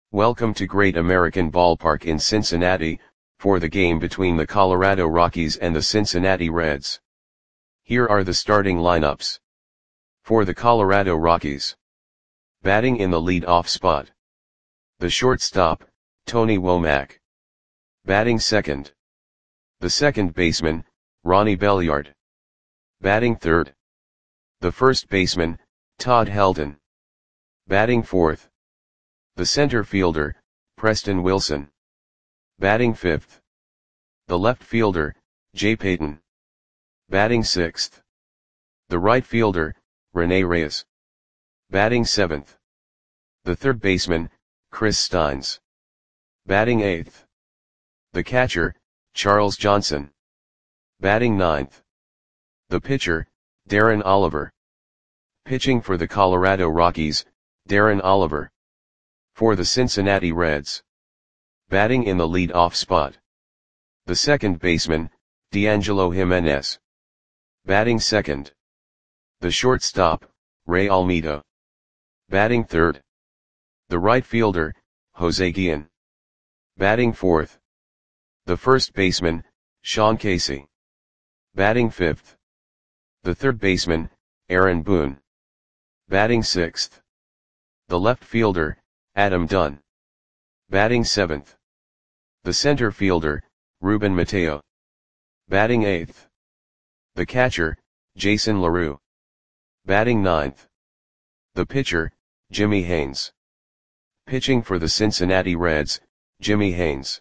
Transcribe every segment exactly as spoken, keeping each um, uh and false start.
Welcome to Great American Ballpark in Cincinnati, for the game between the Colorado Rockies and the Cincinnati Reds. Here are the starting lineups. For the Colorado Rockies. Batting in the lead-off spot. The shortstop, Tony Womack. Batting second. The second baseman, Ronnie Belliard. Batting third. The first baseman, Todd Helton. Batting fourth. The center fielder, Preston Wilson. Batting fifth. The left fielder, Jay Payton. Batting sixth. The right fielder, Rene Reyes. Batting seventh. The third baseman, Chris Steins. Batting eighth. The catcher, Charles Johnson. Batting ninth. The pitcher, Darren Oliver. Pitching for the Colorado Rockies, Darren Oliver. For the Cincinnati Reds. Batting in the lead-off spot. The second baseman, D'Angelo Jimenez. Batting second. The shortstop, Ray Almeida. Batting third. The right fielder, Jose Guillen. Batting fourth. The first baseman, Sean Casey. Batting fifth. The third baseman, Aaron Boone. Batting sixth. The left fielder, Adam Dunn. Batting seventh. The center fielder, Ruben Mateo. Batting eighth. The catcher, Jason LaRue. Batting ninth. The pitcher, Jimmy Haynes. Pitching for the Cincinnati Reds, Jimmy Haynes.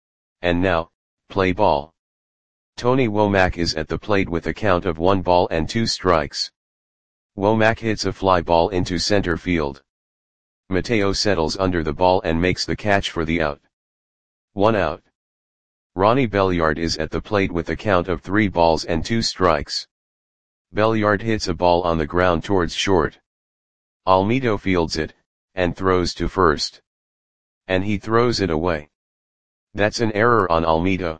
And now, play ball. Tony Womack is at the plate with a count of one ball and two strikes. Womack hits a fly ball into center field. Mateo settles under the ball and makes the catch for the out. One out. Ronnie Belliard is at the plate with a count of three balls and two strikes. Belliard hits a ball on the ground towards short. Almeida fields it, and throws to first. And he throws it away. That's an error on Almeida.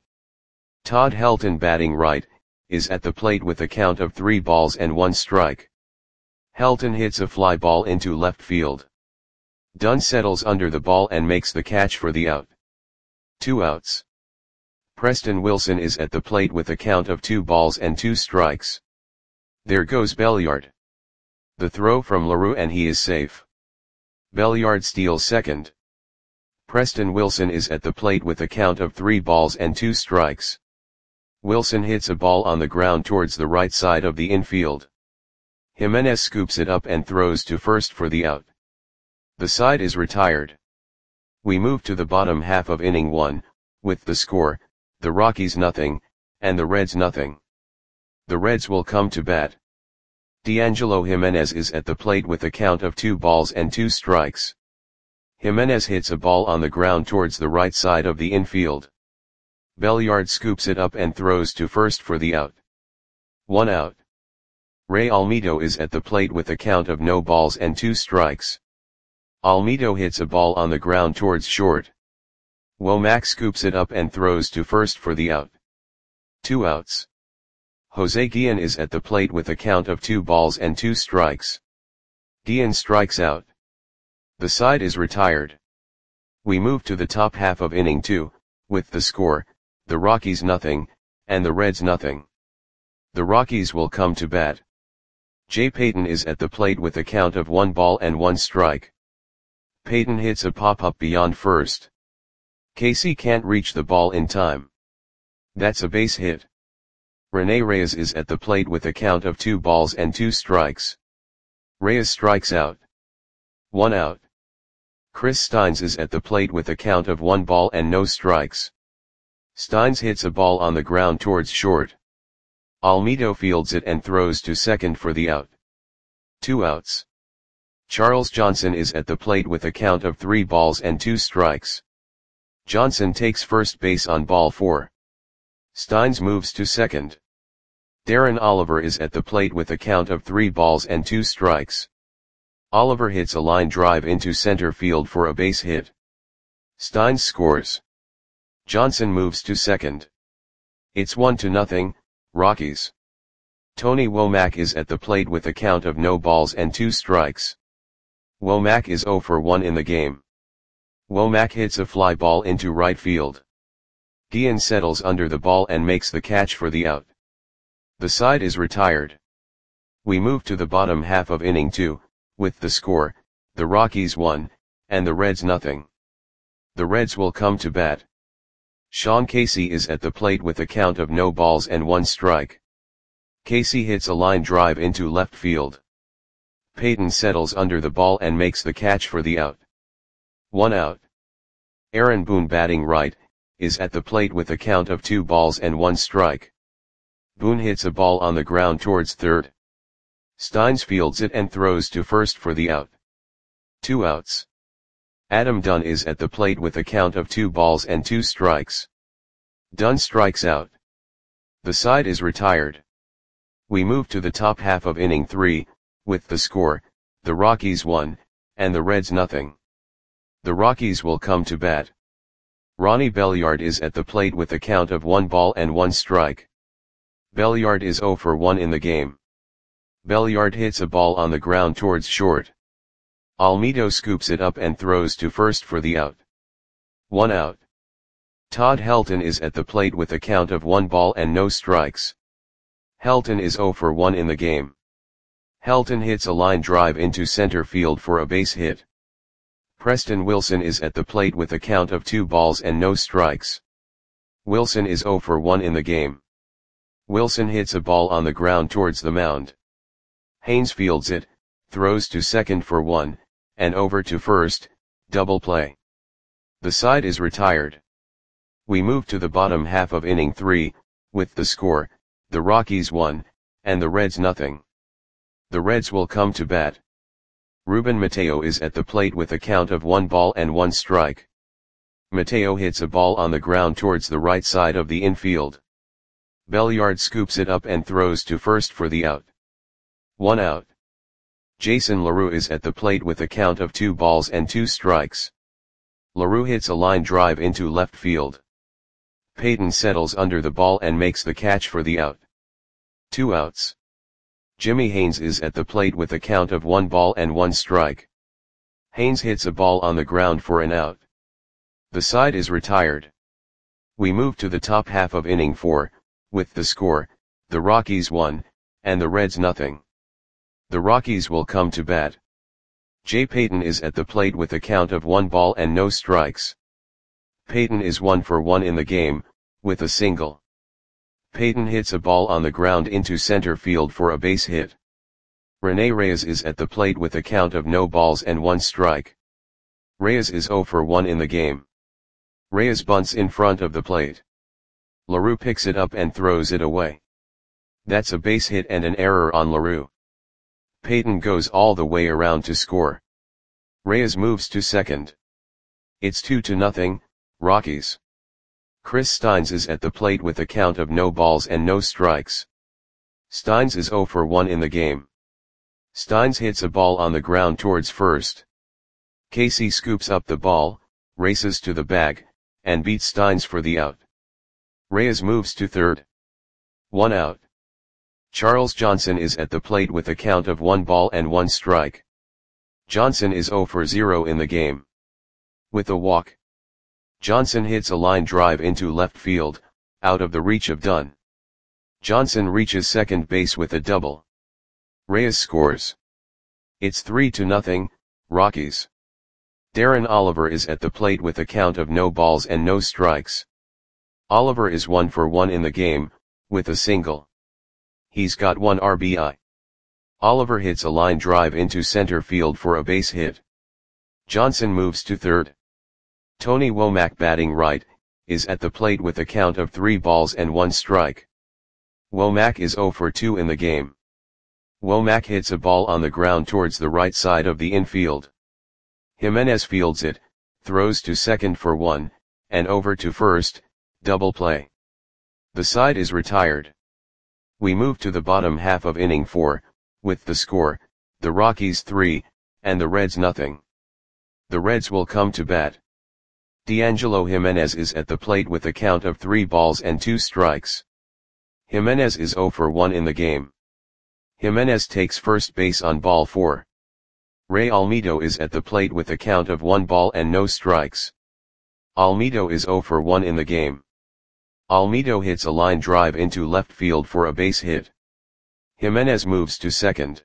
Todd Helton, batting right, is at the plate with a count of three balls and one strike. Helton hits a fly ball into left field. Dunn settles under the ball and makes the catch for the out. Two outs. Preston Wilson is at the plate with a count of two balls and two strikes. There goes Belliard. The throw from LaRue and he is safe. Belliard steals second. Preston Wilson is at the plate with a count of three balls and two strikes. Wilson hits a ball on the ground towards the right side of the infield. Jimenez scoops it up and throws to first for the out. The side is retired. We move to the bottom half of inning one, with the score, the Rockies nothing, and the Reds nothing. The Reds will come to bat. D'Angelo Jimenez is at the plate with a count of two balls and two strikes. Jimenez hits a ball on the ground towards the right side of the infield. Belliard scoops it up and throws to first for the out. One out. Ray Almeida is at the plate with a count of no balls and two strikes. Almeida hits a ball on the ground towards short. Womack scoops it up and throws to first for the out. Two outs. Jose Guillen is at the plate with a count of two balls and two strikes. Guillen strikes out. The side is retired. We move to the top half of inning two, with the score, the Rockies nothing, and the Reds nothing. The Rockies will come to bat. Jay Payton is at the plate with a count of one ball and one strike. Payton hits a pop-up beyond first. Casey can't reach the ball in time. That's a base hit. Rene Reyes is at the plate with a count of two balls and two strikes. Reyes strikes out. One out. Chris Steins is at the plate with a count of one ball and no strikes. Steins hits a ball on the ground towards short. Almeida fields it and throws to second for the out. Two outs. Charles Johnson is at the plate with a count of three balls and two strikes. Johnson takes first base on ball four. Steins moves to second. Darren Oliver is at the plate with a count of three balls and two strikes. Oliver hits a line drive into center field for a base hit. Steins scores. Johnson moves to second. It's one to nothing, Rockies. Tony Womack is at the plate with a count of no balls and two strikes. Womack is zero for one in the game. Womack hits a fly ball into right field. Guillen settles under the ball and makes the catch for the out. The side is retired. We move to the bottom half of inning two, with the score, the Rockies one, and the Reds nothing. The Reds will come to bat. Sean Casey is at the plate with a count of no balls and one strike. Casey hits a line drive into left field. Payton settles under the ball and makes the catch for the out. One out. Aaron Boone, batting right, is at the plate with a count of two balls and one strike. Boone hits a ball on the ground towards third. Steins fields it and throws to first for the out. Two outs. Adam Dunn is at the plate with a count of two balls and two strikes. Dunn strikes out. The side is retired. We move to the top half of inning three, with the score, the Rockies one, and the Reds nothing. The Rockies will come to bat. Ronnie Belliard is at the plate with a count of one ball and one strike. Belliard is zero for one in the game. Belliard hits a ball on the ground towards short. Almedo scoops it up and throws to first for the out. One out. Todd Helton is at the plate with a count of one ball and no strikes. Helton is zero for one in the game. Helton hits a line drive into center field for a base hit. Preston Wilson is at the plate with a count of two balls and no strikes. Wilson is zero for one in the game. Wilson hits a ball on the ground towards the mound. Haynes fields it, throws to second for one, and over to first, double play. The side is retired. We move to the bottom half of inning three, with the score, the Rockies one, and the Reds nothing. The Reds will come to bat. Ruben Mateo is at the plate with a count of one ball and one strike. Mateo hits a ball on the ground towards the right side of the infield. Belliard scoops it up and throws to first for the out. One out. Jason LaRue is at the plate with a count of two balls and two strikes. LaRue hits a line drive into left field. Payton settles under the ball and makes the catch for the out. Two outs. Jimmy Haynes is at the plate with a count of one ball and one strike. Haynes hits a ball on the ground for an out. The side is retired. We move to the top half of inning four, with the score, the Rockies one, and the Reds nothing. The Rockies will come to bat. Jay Payton is at the plate with a count of one ball and no strikes. Payton is one for one in the game, with a single. Payton hits a ball on the ground into center field for a base hit. Rene Reyes is at the plate with a count of no balls and one strike. Reyes is zero for one in the game. Reyes bunts in front of the plate. LaRue picks it up and throws it away. That's a base hit and an error on LaRue. Payton goes all the way around to score. Reyes moves to second. It's two to nothing, Rockies. Chris Steins is at the plate with a count of no balls and no strikes. Steins is zero for one in the game. Steins hits a ball on the ground towards first. Casey scoops up the ball, races to the bag, and beats Steins for the out. Reyes moves to third. One out. Charles Johnson is at the plate with a count of one ball and one strike. Johnson is zero for zero in the game. With a walk. Johnson hits a line drive into left field, out of the reach of Dunn. Johnson reaches second base with a double. Reyes scores. It's three to nothing, Rockies. Darren Oliver is at the plate with a count of no balls and no strikes. Oliver is one for one in the game, with a single. He's got one R B I. Oliver hits a line drive into center field for a base hit. Johnson moves to third. Tony Womack, batting right, is at the plate with a count of three balls and one strike. Womack is zero for two in the game. Womack hits a ball on the ground towards the right side of the infield. Jimenez fields it, throws to second for one, and over to first, double play. The side is retired. We move to the bottom half of inning four, with the score, the Rockies three, and the Reds nothing. The Reds will come to bat. D'Angelo Jimenez is at the plate with a count of three balls and two strikes. Jimenez is zero for one in the game. Jimenez takes first base on ball four. Ray Almedo is at the plate with a count of one ball and no strikes. Almedo is zero for one in the game. Almedo hits a line drive into left field for a base hit. Jimenez moves to second.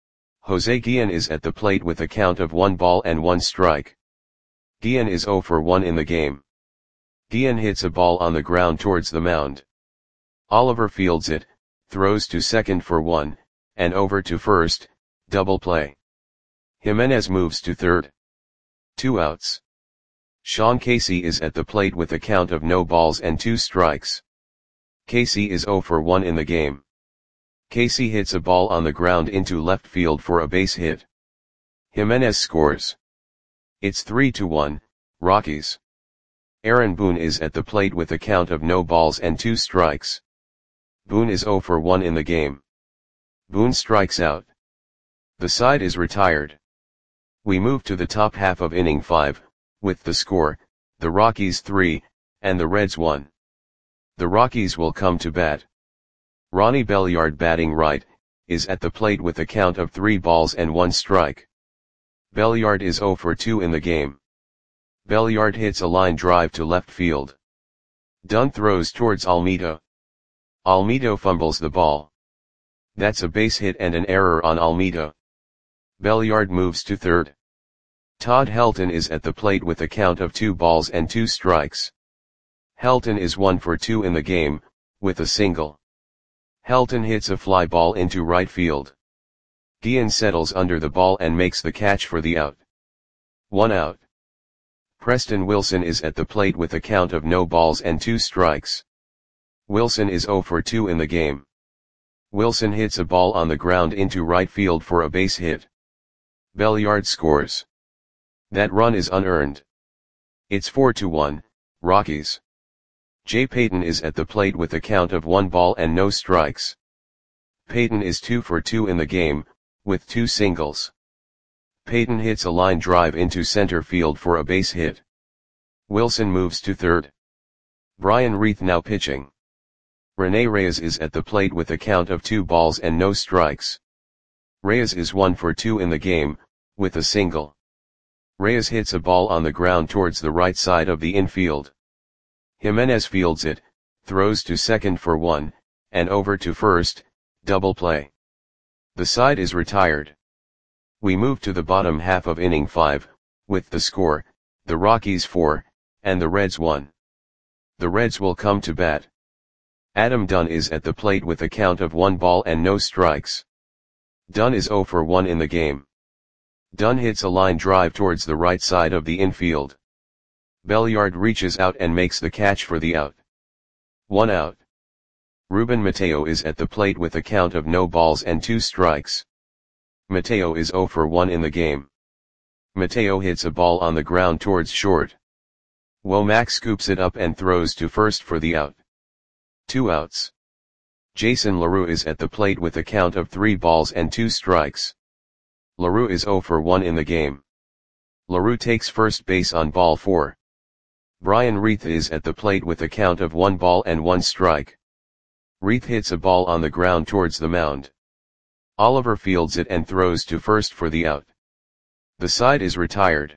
Jose Guillen is at the plate with a count of one ball and one strike. Guillen is zero for one in the game. Guillen hits a ball on the ground towards the mound. Oliver fields it, throws to second for one, and over to first, double play. Jimenez moves to third. Two outs. Sean Casey is at the plate with a count of no balls and two strikes. Casey is zero for one in the game. Casey hits a ball on the ground into left field for a base hit. Jimenez scores. It's three to one, Rockies. Aaron Boone is at the plate with a count of no balls and two strikes. Boone is zero for one in the game. Boone strikes out. The side is retired. We move to the top half of inning five, with the score, the Rockies three, and the Reds one. The Rockies will come to bat. Ronnie Belliard, batting right, is at the plate with a count of three balls and one strike. Belliard is zero for two in the game. Belliard hits a line drive to left field. Dunn throws towards Almedo. Almedo fumbles the ball. That's a base hit and an error on Almedo. Belliard moves to third. Todd Helton is at the plate with a count of two balls and two strikes. Helton is one for two in the game, with a single. Helton hits a fly ball into right field. Guillen settles under the ball and makes the catch for the out. One out. Preston Wilson is at the plate with a count of no balls and two strikes. Wilson is zero for two in the game. Wilson hits a ball on the ground into right field for a base hit. Belliard scores. That run is unearned. It's four to one, Rockies. Jay Payton is at the plate with a count of one ball and no strikes. Payton is two for two in the game, with two singles. Payton hits a line drive into center field for a base hit. Wilson moves to third. Brian Reith now pitching. Rene Reyes is at the plate with a count of two balls and no strikes. Reyes is one for two in the game, with a single. Reyes hits a ball on the ground towards the right side of the infield. Jimenez fields it, throws to second for one, and over to first, double play. The side is retired. We move to the bottom half of inning five, with the score, the Rockies four, and the Reds one. The Reds will come to bat. Adam Dunn is at the plate with a count of one ball and no strikes. Dunn is zero for one in the game. Dunn hits a line drive towards the right side of the infield. Belliard reaches out and makes the catch for the out. One out. Ruben Mateo is at the plate with a count of no balls and two strikes. Mateo is zero for one in the game. Mateo hits a ball on the ground towards short. Womack scoops it up and throws to first for the out. Two outs. Jason LaRue is at the plate with a count of three balls and two strikes. LaRue is zero for one in the game. LaRue takes first base on ball four. Brian Reith is at the plate with a count of one ball and one strike. Reith hits a ball on the ground towards the mound. Oliver fields it and throws to first for the out. The side is retired.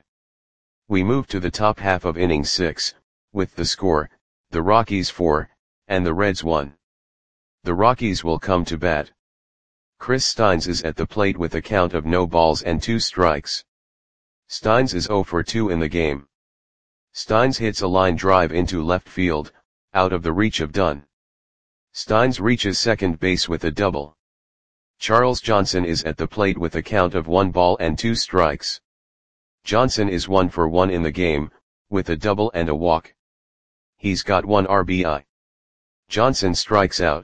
We move to the top half of inning six, with the score, the Rockies four, and the Reds one. The Rockies will come to bat. Chris Steins is at the plate with a count of no balls and two strikes. Steins is zero for two in the game. Steins hits a line drive into left field, out of the reach of Dunn. Steins reaches second base with a double. Charles Johnson is at the plate with a count of one ball and two strikes. Johnson is one for one in the game, with a double and a walk. He's got one R B I. Johnson strikes out.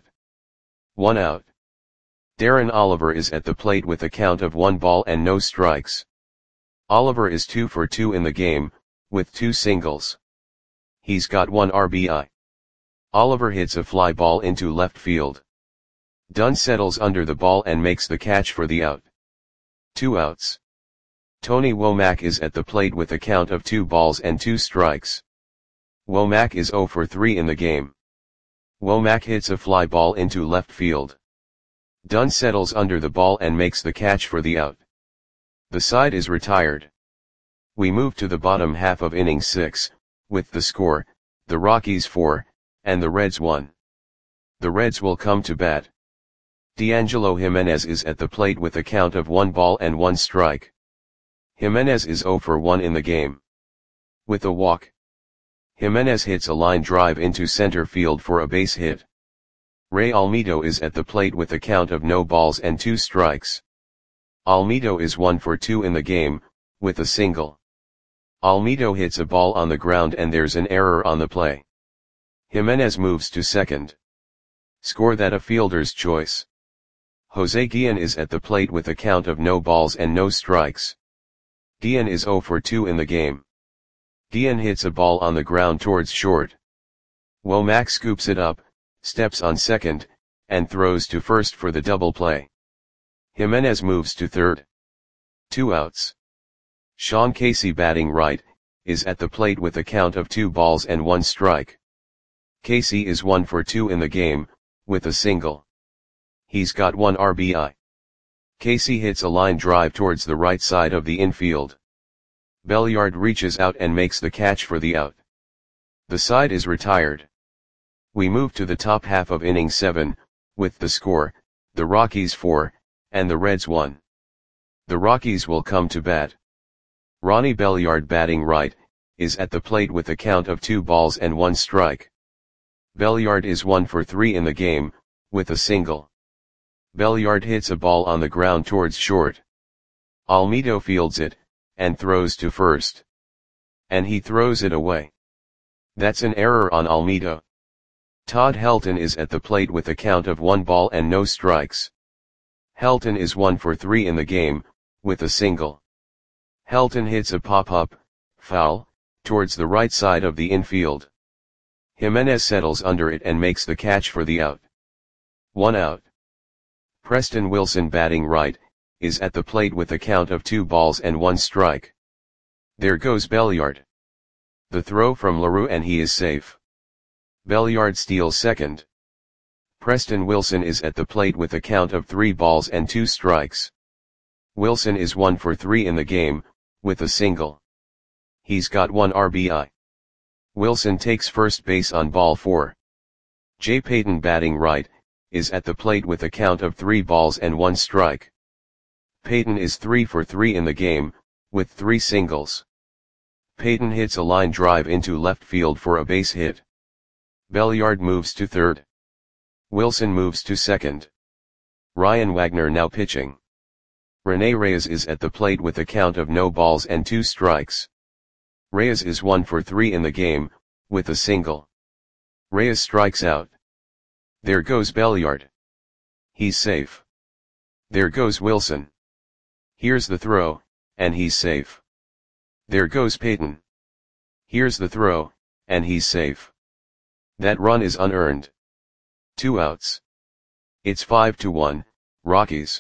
One out. Darren Oliver is at the plate with a count of one ball and no strikes. Oliver is two for two in the game, with two singles. He's got one R B I. Oliver hits a fly ball into left field. Dunn settles under the ball and makes the catch for the out. Two outs. Tony Womack is at the plate with a count of two balls and two strikes. Womack is zero for three in the game. Womack hits a fly ball into left field. Dunn settles under the ball and makes the catch for the out. The side is retired. We move to the bottom half of inning six, with the score, the Rockies four, and the Reds one. The Reds will come to bat. D'Angelo Jimenez is at the plate with a count of one ball and one strike. Jimenez is zero for one in the game. With a walk, Jimenez hits a line drive into center field for a base hit. Ray Almedo is at the plate with a count of no balls and two strikes. Almedo is one for two in the game, with a single. Almedo hits a ball on the ground and there's an error on the play. Jimenez moves to second. Score that a fielder's choice. Jose Guillen is at the plate with a count of no balls and no strikes. Guillen is zero for two in the game. Guillen hits a ball on the ground towards short. Womack scoops it up, steps on second, and throws to first for the double play. Jimenez moves to third. Two outs. Sean Casey, batting right, is at the plate with a count of two balls and one strike. Casey is one for two in the game, with a single. He's got one R B I. Casey hits a line drive towards the right side of the infield. Belliard reaches out and makes the catch for the out. The side is retired. We move to the top half of inning seven, with the score, the Rockies four, and the Reds one. The Rockies will come to bat. Ronnie Belliard, batting right, is at the plate with a count of two balls and one strike. Belliard is one for three in the game, with a single. Belliard hits a ball on the ground towards short. Almedo fields it, and throws to first. And he throws it away. That's an error on Almedo. Todd Helton is at the plate with a count of one ball and no strikes. Helton is one for three in the game, with a single. Helton hits a pop-up, foul, towards the right side of the infield. Jimenez settles under it and makes the catch for the out. One out. Preston Wilson, batting right, is at the plate with a count of two balls and one strike. There goes Belliard. The throw from LaRue and he is safe. Belliard steals second. Preston Wilson is at the plate with a count of three balls and two strikes. Wilson is one for three in the game, with a single. He's got one R B I. Wilson takes first base on ball four. Jay Payton, batting right, is at the plate with a count of three balls and one strike. Payton is three for three in the game, with three singles. Payton hits a line drive into left field for a base hit. Belliard moves to third. Wilson moves to second. Ryan Wagner now pitching. Rene Reyes is at the plate with a count of no balls and two strikes. Reyes is one for three in the game, with a single. Reyes strikes out. There goes Belliard. He's safe. There goes Wilson. Here's the throw, and he's safe. There goes Payton. Here's the throw, and he's safe. That run is unearned. Two outs. It's five to one, Rockies.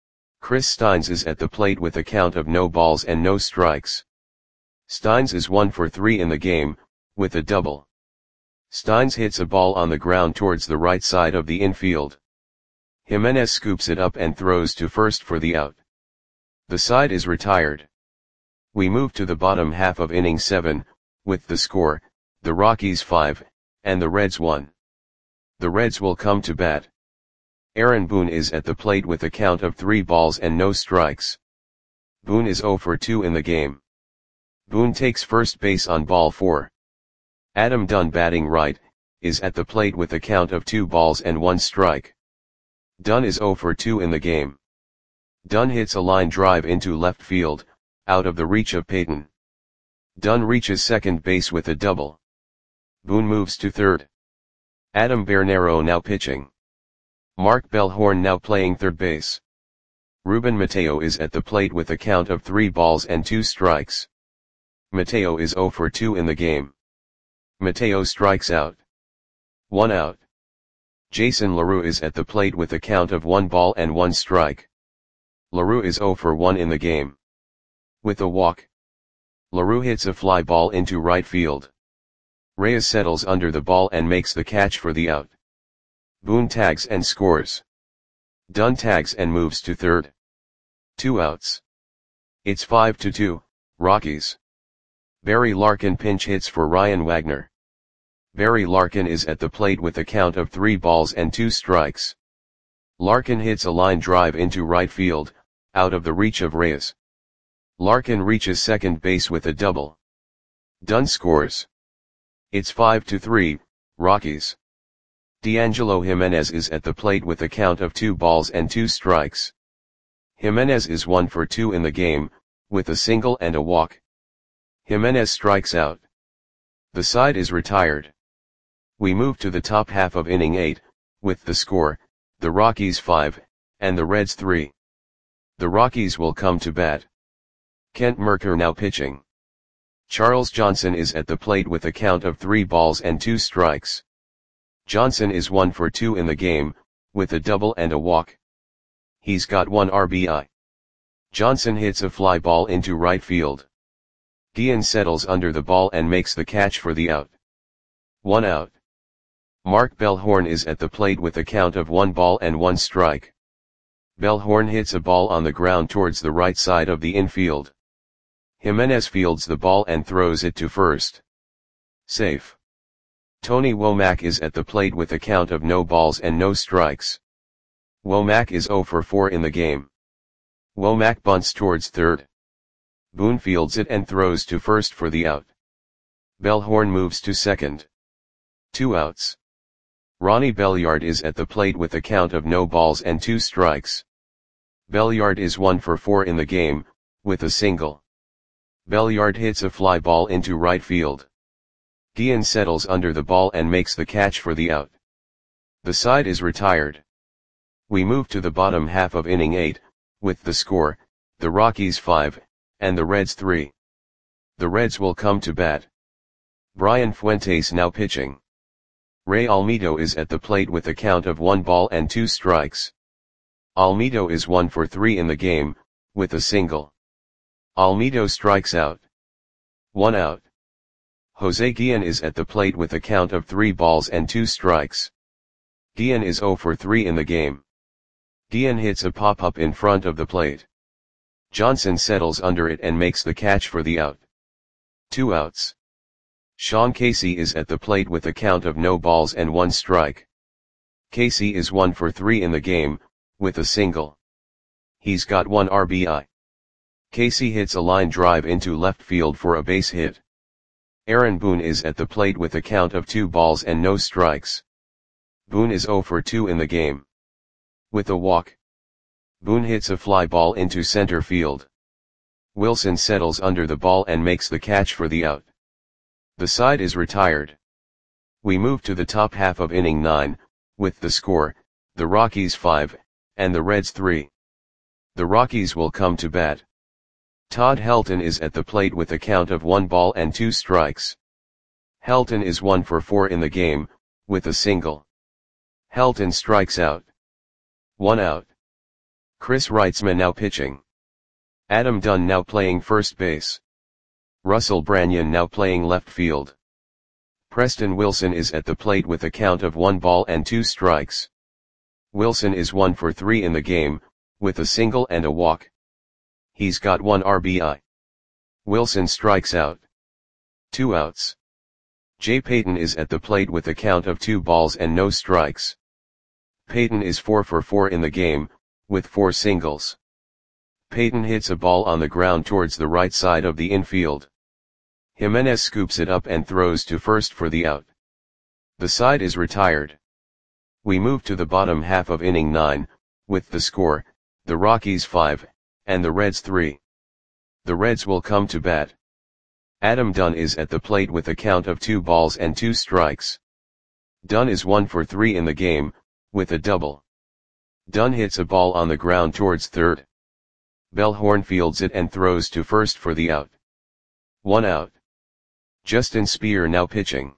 Chris Steins is at the plate with a count of no balls and no strikes. Steins is one for three in the game, with a double. Steins hits a ball on the ground towards the right side of the infield. Jimenez scoops it up and throws to first for the out. The side is retired. We move to the bottom half of inning seven, with the score, the Rockies five, and the Reds one. The Reds will come to bat. Aaron Boone is at the plate with a count of three balls and no strikes. Boone is zero for two in the game. Boone takes first base on ball four. Adam Dunn, batting right, is at the plate with a count of two balls and one strike. Dunn is zero for two in the game. Dunn hits a line drive into left field, out of the reach of Payton. Dunn reaches second base with a double. Boone moves to third. Adam Bernero now pitching. Mark Bellhorn now playing third base. Ruben Mateo is at the plate with a count of three balls and two strikes. Mateo is zero for two in the game. Mateo strikes out. One out. Jason LaRue is at the plate with a count of one ball and one strike. LaRue is zero for one in the game. With a walk, LaRue hits a fly ball into right field. Reyes settles under the ball and makes the catch for the out. Boone tags and scores. Dunn tags and moves to third. Two outs. It's five to two, Rockies. Barry Larkin pinch hits for Ryan Wagner. Barry Larkin is at the plate with a count of three balls and two strikes. Larkin hits a line drive into right field, out of the reach of Reyes. Larkin reaches second base with a double. Dunn scores. It's five to three, Rockies. D'Angelo Jimenez is at the plate with a count of two balls and two strikes. Jimenez is one for two in the game, with a single and a walk. Jimenez strikes out. The side is retired. We move to the top half of inning eight, with the score, the Rockies five, and the Reds three. The Rockies will come to bat. Kent Mercker now pitching. Charles Johnson is at the plate with a count of three balls and two strikes. Johnson is one for two in the game, with a double and a walk. He's got one R B I. Johnson hits a fly ball into right field. Guillen settles under the ball and makes the catch for the out. One out. Mark Bellhorn is at the plate with a count of one ball and one strike. Bellhorn hits a ball on the ground towards the right side of the infield. Jimenez fields the ball and throws it to first. Safe. Tony Womack is at the plate with a count of no balls and no strikes. Womack is zero for four in the game. Womack bunts towards third. Boone fields it and throws to first for the out. Bellhorn moves to second. Two outs. Ronnie Belliard is at the plate with a count of no balls and two strikes. Belliard is one for four in the game, with a single. Belliard hits a fly ball into right field. Guillen settles under the ball and makes the catch for the out. The side is retired. We move to the bottom half of inning eight, with the score, the Rockies five, and the Reds three. The Reds will come to bat. Brian Fuentes now pitching. Ray Almedo is at the plate with a count of one ball and two strikes. Almedo is one for three in the game, with a single. Almedo strikes out. One out. Jose Guillen is at the plate with a count of three balls and two strikes. Guillen is zero for three in the game. Guillen hits a pop-up in front of the plate. Johnson settles under it and makes the catch for the out. Two outs. Sean Casey is at the plate with a count of no balls and one strike. Casey is one for three in the game, with a single. He's got one R B I. Casey hits a line drive into left field for a base hit. Aaron Boone is at the plate with a count of two balls and no strikes. Boone is zero for two in the game. With a walk. Boone hits a fly ball into center field. Wilson settles under the ball and makes the catch for the out. The side is retired. We move to the top half of inning nine, with the score, the Rockies five, and the Reds three. The Rockies will come to bat. Todd Helton is at the plate with a count of one ball and two strikes. Helton is one for four in the game, with a single. Helton strikes out. One out. Chris Reitzman now pitching. Adam Dunn now playing first base. Russell Branyan now playing left field. Preston Wilson is at the plate with a count of one ball and two strikes. Wilson is one for three in the game, with a single and a walk. He's got one R B I. Wilson strikes out. Two outs. Jay Payton is at the plate with a count of two balls and no strikes. Payton is four for four in the game, with four singles. Payton hits a ball on the ground towards the right side of the infield. Jimenez scoops it up and throws to first for the out. The side is retired. We move to the bottom half of inning nine, with the score, the Rockies five, and the Reds three. The Reds will come to bat. Adam Dunn is at the plate with a count of two balls and two strikes. Dunn is one for three in the game, with a double. Dunn hits a ball on the ground towards third. Bellhorn fields it and throws to first for the out. One out. Justin Speer now pitching.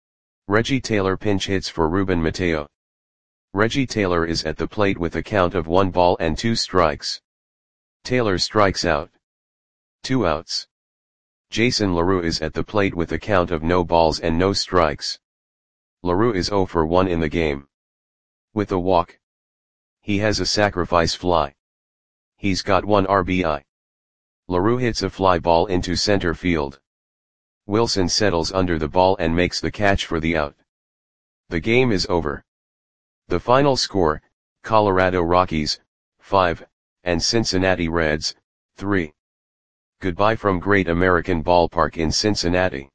Reggie Taylor pinch hits for Ruben Mateo. Reggie Taylor is at the plate with a count of one ball and two strikes. Taylor strikes out. Two outs. Jason LaRue is at the plate with a count of no balls and no strikes. LaRue is zero for one in the game. With a walk. He has a sacrifice fly. He's got one R B I. LaRue hits a fly ball into center field. Wilson settles under the ball and makes the catch for the out. The game is over. The final score, Colorado Rockies, five, and Cincinnati Reds, three. Goodbye from Great American Ballpark in Cincinnati.